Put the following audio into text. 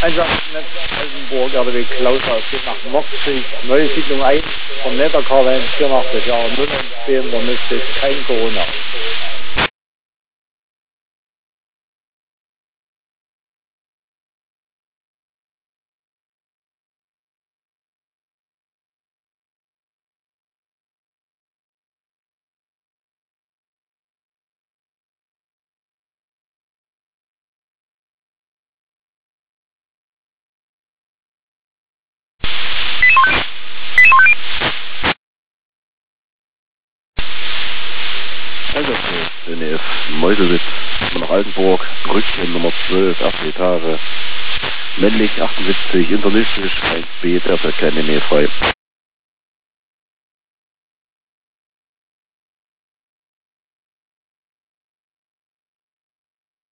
Einsatznetz Altenburg, RDW Klaus aus geht nach Nordsicht, neue Siedlung 1, vom Netterkarwein 84 Jahre, 0 und 10, da müsste es kein Corona. NEF Meuselwitz nach Altenburg, Rückchen Nummer 12, 8 Etage, männlich 78, internistisch 1B, derzeit keine Nähe frei.